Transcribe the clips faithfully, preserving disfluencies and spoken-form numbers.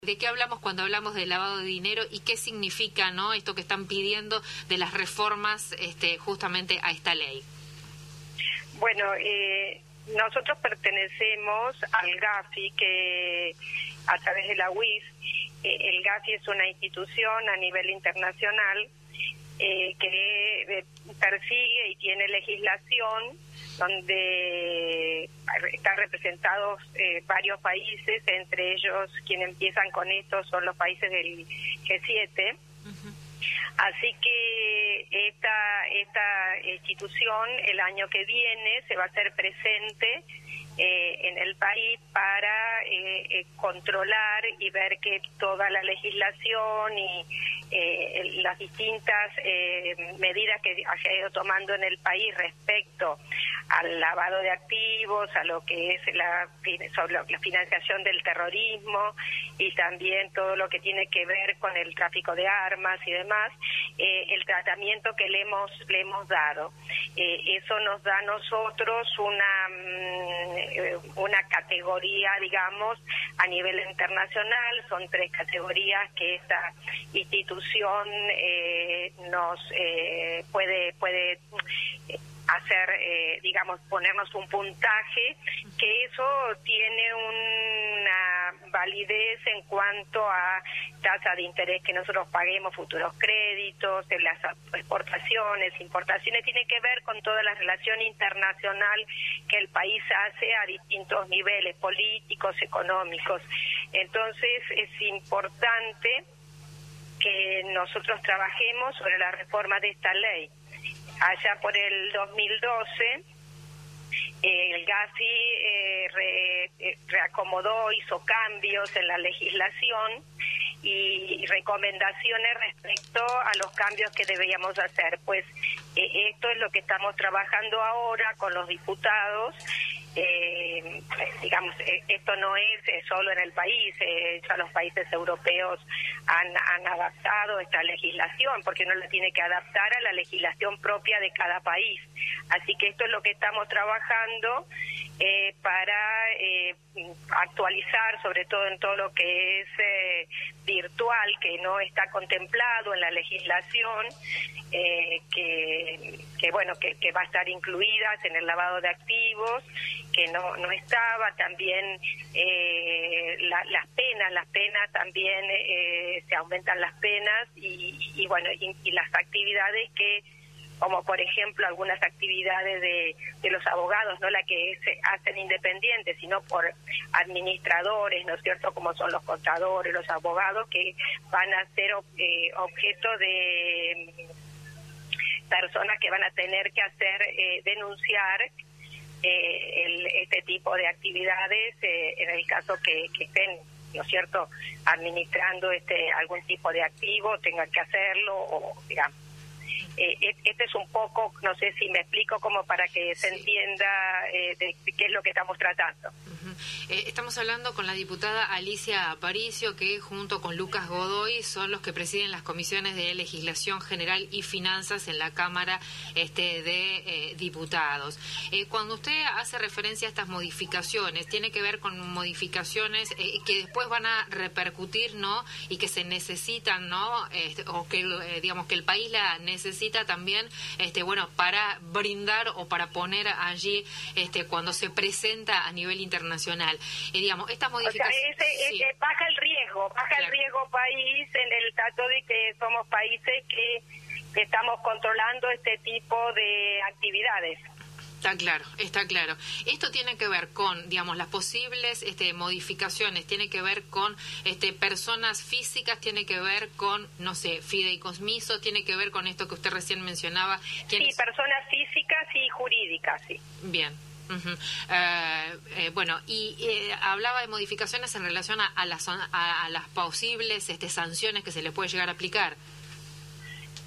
¿De qué hablamos cuando hablamos de lavado de dinero y qué significa, ¿no?, esto que están pidiendo de las reformas este, justamente a esta ley? Bueno, eh, nosotros pertenecemos al GAFI, que a través de la U I S, eh, el GAFI es una institución a nivel internacional eh, que eh, persigue y tiene legislación donde están representados eh, varios países, entre ellos quienes empiezan con esto son los países del G siete. Uh-huh. Así que esta, esta institución el año que viene se va a hacer presente eh, en el país para eh, eh, controlar y ver que toda la legislación y eh, las distintas eh, medidas que se ha ido tomando en el país respecto al lavado de activos, a lo que es la, sobre la financiación del terrorismo y también todo lo que tiene que ver con el tráfico de armas y demás, eh, el tratamiento que le hemos le hemos dado. Eh, eso nos da a nosotros una, una categoría, digamos, a nivel internacional. Son tres categorías que esta institución eh, nos eh, puede puede hacer, eh, digamos, ponernos un puntaje, que eso tiene una validez en cuanto a tasa de interés que nosotros paguemos, futuros créditos, de las exportaciones, importaciones, tiene que ver con toda la relación internacional que el país hace a distintos niveles políticos, económicos. Entonces es importante que nosotros trabajemos sobre la reforma de esta ley. Allá por el dos mil doce, eh, el GAFI eh, re, eh, reacomodó, hizo cambios en la legislación y recomendaciones respecto a los cambios que debíamos hacer. Pues eh, esto es lo que estamos trabajando ahora con los diputados. Eh, digamos, eh, esto no es eh, solo en el país, eh, ya los países europeos han, han adaptado esta legislación, porque uno la tiene que adaptar a la legislación propia de cada país. Así que esto es lo que estamos trabajando eh, para eh, actualizar, sobre todo en todo lo que es eh, virtual, que no está contemplado en la legislación, eh, que, que bueno, que, que va a estar incluidas en el lavado de activos, que no no estaba. También eh, la, las penas, las penas también eh, se aumentan las penas y, y bueno, y, y las actividades que, como por ejemplo algunas actividades de, de los abogados, no la que se hacen independientes, sino por administradores, ¿no es cierto?, como son los contadores, los abogados, que van a ser eh, objeto de personas que van a tener que hacer, eh, denunciar Eh, el, este tipo de actividades eh, en el caso que, que estén, ¿no es cierto?, administrando este algún tipo de activo, tengan que hacerlo, o digamos. Eh, este es un poco, no sé si me explico, como para que se sí. entienda eh, de, de qué es lo que estamos tratando. Uh-huh. eh, estamos hablando con la diputada Alicia Aparicio, que junto con Lucas Godoy son los que presiden las comisiones de Legislación General y Finanzas en la Cámara este, de eh, Diputados. Eh, cuando usted hace referencia a estas modificaciones, tiene que ver con modificaciones eh, que después van a repercutir, ¿no?, y que se necesitan, ¿no?, este, o que eh, digamos que el país la necesita también, este, bueno, para brindar o para poner allí este, cuando se presenta a nivel internacional. Y digamos, estas modificaciones... O sea, ese, sí. ese, baja el riesgo, baja claro. el riesgo país en el caso de que somos países que, que estamos controlando este tipo de actividades. Está claro, está claro. Esto tiene que ver con, digamos, las posibles este, modificaciones, tiene que ver con este, personas físicas, tiene que ver con, no sé, fideicomiso, tiene que ver con esto que usted recién mencionaba. Sí, personas físicas y jurídicas, sí. Bien. Uh-huh. eh, eh, bueno, y eh, hablaba de modificaciones en relación a, a, las, a, a las posibles este, sanciones que se le puede llegar a aplicar.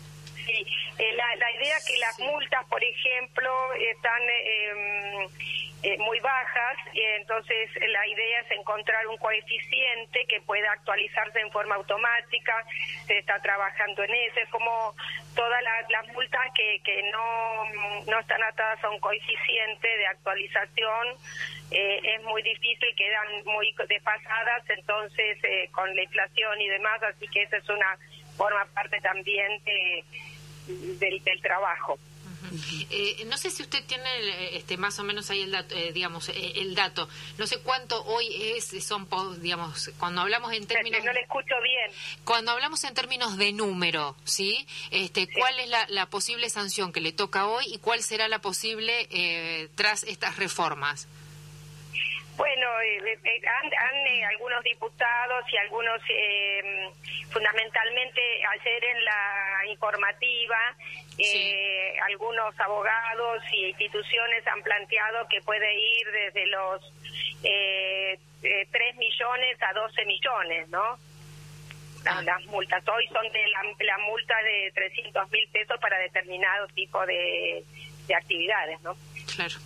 Sí, eh, la, la idea que las multas, por ejemplo, están eh, eh, muy bajas, eh, entonces la idea es encontrar un coeficiente que pueda actualizarse en forma automática, se está trabajando en eso, es como todas la, las multas que, que no, no están atadas a un coeficiente de actualización, eh, es muy difícil, quedan muy desfasadas, entonces eh, con la inflación y demás, así que esa es una forma parte también de, del, del trabajo. Uh-huh. Eh, no sé si usted tiene este más o menos ahí el dato, eh, digamos eh, el dato. No sé cuánto hoy es, son, digamos, cuando hablamos en términos. No le escucho bien. Cuando hablamos en términos de número, ¿sí? Este, sí. ¿Cuál es la, la posible sanción que le toca hoy y cuál será la posible eh, tras estas reformas? Bueno, eh, eh, han, han eh, algunos diputados y algunos, eh, fundamentalmente ayer en la informativa, eh, sí. algunos abogados y instituciones han planteado que puede ir desde los eh, eh, tres millones a doce millones, ¿no? Las, ah. las multas. Hoy son de la, la multa de trescientos mil pesos para determinado tipo de, de actividades, ¿no? Claro.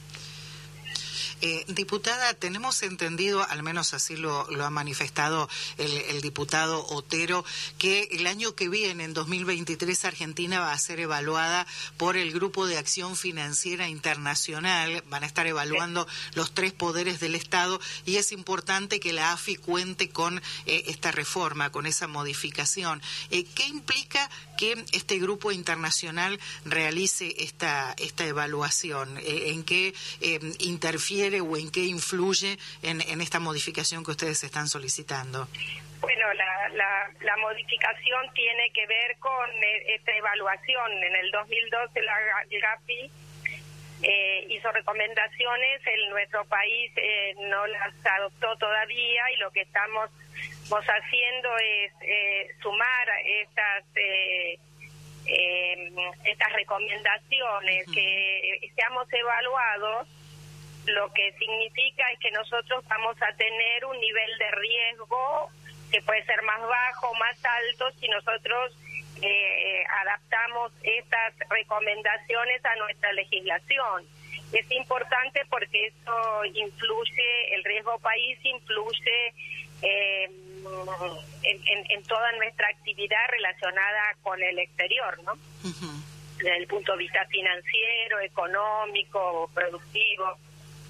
Eh, diputada, tenemos entendido, al menos así lo, lo ha manifestado el, el diputado Otero, que el año que viene, en dos mil veintitrés, Argentina va a ser evaluada por el Grupo de Acción Financiera Internacional. Van a estar evaluando sí. los tres poderes del Estado y es importante que la A F I cuente con eh, esta reforma, con esa modificación. Eh, ¿Qué implica que este grupo internacional realice esta, esta evaluación? Eh, ¿En qué eh, interfiere o en qué influye en, en esta modificación que ustedes están solicitando? Bueno, la, la, la modificación tiene que ver con esta evaluación. En el dos mil doce la GAFI eh, hizo recomendaciones, en nuestro país eh, no las adoptó todavía y lo que estamos haciendo es eh, sumar estas eh, eh, estas recomendaciones, uh-huh. que seamos evaluados. Lo que significa es que nosotros vamos a tener un nivel de riesgo que puede ser más bajo o más alto si nosotros eh, adaptamos estas recomendaciones a nuestra legislación. Es importante porque eso influye, el riesgo país influye eh, en, en, en toda nuestra actividad relacionada con el exterior, ¿no? Uh-huh. Desde el punto de vista financiero, económico, productivo.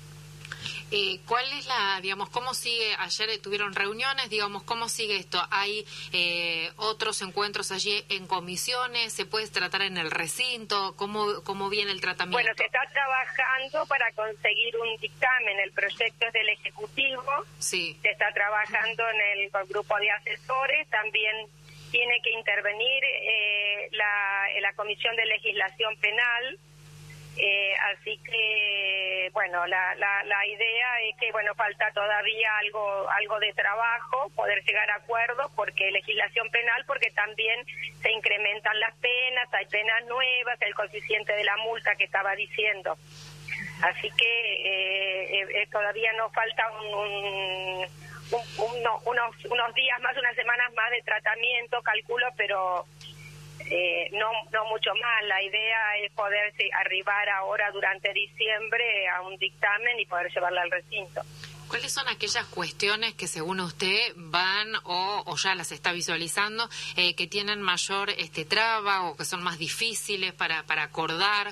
Eh, ¿Cuál es la, digamos, cómo sigue? Ayer tuvieron reuniones, digamos, ¿cómo sigue esto? ¿Hay eh, otros encuentros allí en comisiones? ¿Se puede tratar en el recinto? ¿Cómo, cómo viene el tratamiento? Bueno, se está trabajando para conseguir un dictamen. El proyecto es del Ejecutivo. Sí. Se está trabajando en el, el grupo de asesores. También tiene que intervenir eh, la, la Comisión de Legislación Penal. Eh, así que, bueno, la, la, la idea es que, bueno, falta todavía algo algo de trabajo, poder llegar a acuerdos, porque legislación penal, porque también se incrementan las penas, hay penas nuevas, el coeficiente de la multa que estaba diciendo. Así que eh, eh, todavía nos falta un, un, un, uno, unos, unos días más, unas semanas más de tratamiento, calculo, pero... Eh, no no mucho más. La idea es poder sí, arribar ahora durante diciembre a un dictamen y poder llevarla al recinto. ¿Cuáles son aquellas cuestiones que según usted van o, o ya las está visualizando eh, que tienen mayor este traba o que son más difíciles para, para acordar?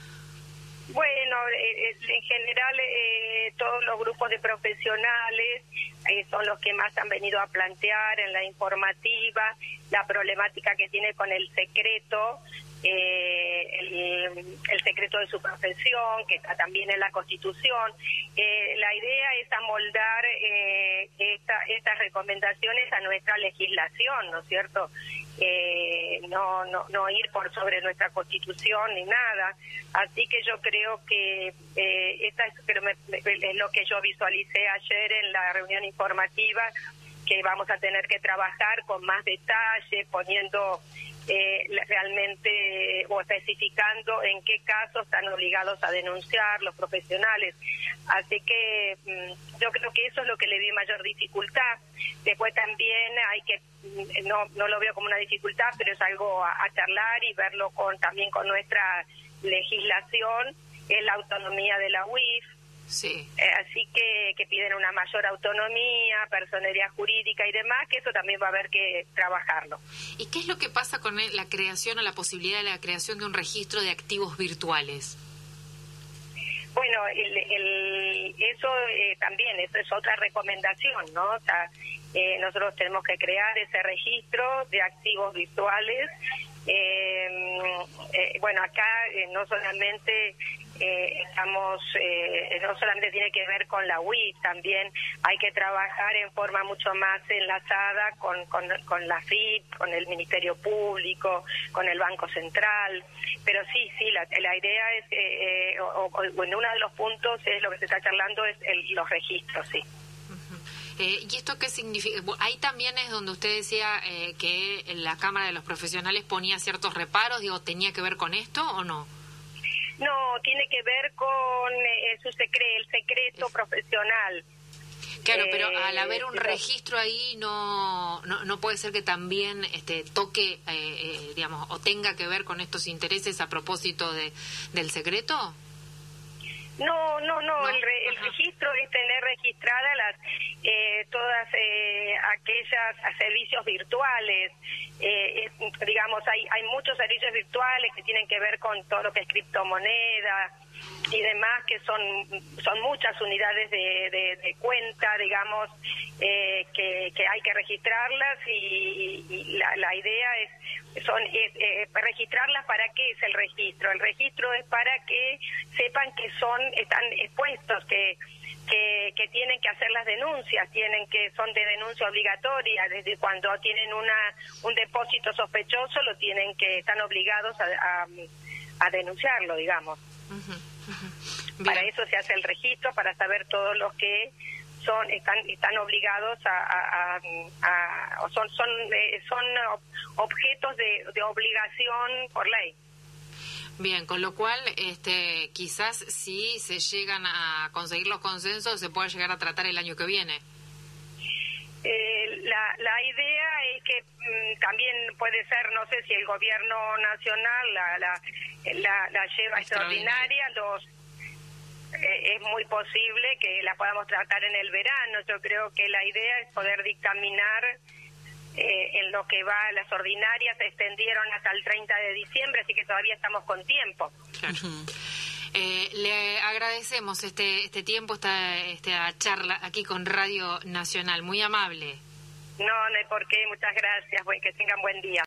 Bueno, eh, en general eh, todos los grupos de profesionales eh, son los que más han venido a plantear en la informativa la problemática que tiene con el secreto, eh, el, el secreto de su profesión, que está también en la Constitución. Eh, la idea es amoldar eh, esta, estas recomendaciones a nuestra legislación, ¿no es cierto? Eh, no, no, no ir por sobre nuestra Constitución ni nada. Así que yo creo que eh, esta es, pero me, me, es lo que yo visualicé ayer en la reunión informativa, que vamos a tener que trabajar con más detalle, poniendo eh, realmente o especificando en qué casos están obligados a denunciar los profesionales. Así que mmm, yo creo que eso es lo que le vi mayor dificultad. Después también hay que, no no lo veo como una dificultad, pero es algo a, a charlar y verlo con también con nuestra legislación, es la autonomía de la U I F. Sí. Eh, así que, que piden una mayor autonomía, personería jurídica y demás, que eso también va a haber que trabajarlo. ¿Y qué es lo que pasa con el, la creación o la posibilidad de la creación de un registro de activos virtuales? Bueno, el, el, eso eh, también, eso es otra recomendación, ¿no? O sea, eh, nosotros tenemos que crear ese registro de activos virtuales. Eh, eh, bueno, acá eh, no solamente eh, estamos, eh, no solamente tiene que ver con la U I F, también hay que trabajar en forma mucho más enlazada con, con, con la F I P, con el Ministerio Público, con el Banco Central. Pero sí, sí, la, la idea es, eh, eh, o, o, en uno de los puntos es lo que se está charlando, es el, los registros, sí. Eh, ¿Y esto qué significa? Ahí también es donde usted decía eh, que la Cámara de los Profesionales ponía ciertos reparos, digo, ¿tenía que ver con esto o no? No, tiene que ver con eh, su secre el secreto es... profesional. Claro, pero al haber un registro ahí, no no, no puede ser que también este toque, eh, eh, digamos, o tenga que ver con estos intereses a propósito de del secreto. No, no, no, ¿No? El, re, el registro es tener registradas las eh, todas eh, aquellas servicios virtuales. Eh, es, digamos, hay hay muchos servicios virtuales que tienen que ver con todo lo que es criptomoneda y demás, que son son muchas unidades de, de, de cuenta, digamos, eh, que, que hay que registrarlas y, y la, la idea es son es, eh, registrarlas. ¿Para qué es el registro? El registro es para que sepan que son están expuestos, que que, que tienen que hacer las denuncias, tienen que son de denuncia obligatoria, desde cuando tienen una un depósito sospechoso lo tienen que están obligados a, a, a denunciarlo, digamos. Uh-huh, uh-huh. Para eso se hace el registro, para saber todos los que son están están obligados a, a, a, a son son eh, son objetos de, de obligación por ley. Bien, con lo cual, este, quizás si se llegan a conseguir los consensos, se puede llegar a tratar el año que viene. Eh, la, la idea es que mm, también puede ser, no sé si el gobierno nacional la la, la, la lleva extraordinaria, los eh, es muy posible que la podamos tratar en el verano. Yo creo que la idea es poder dictaminar. Eh, en lo que va, las ordinarias se extendieron hasta el treinta de diciembre, así que todavía estamos con tiempo. Claro. Uh-huh. eh, le agradecemos este este tiempo, esta, esta charla aquí con Radio Nacional, muy amable. No, no hay por qué, muchas gracias, que tengan buen día.